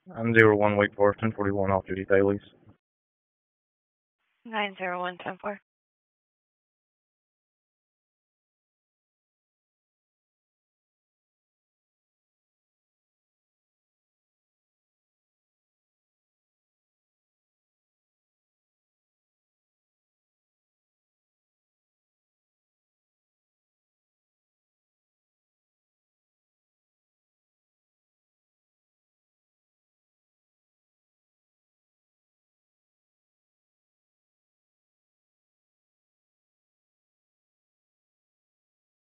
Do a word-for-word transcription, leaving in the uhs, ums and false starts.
I'm zero one Wake Forest, ten forty-one off duty dailies. nine zero one ten four.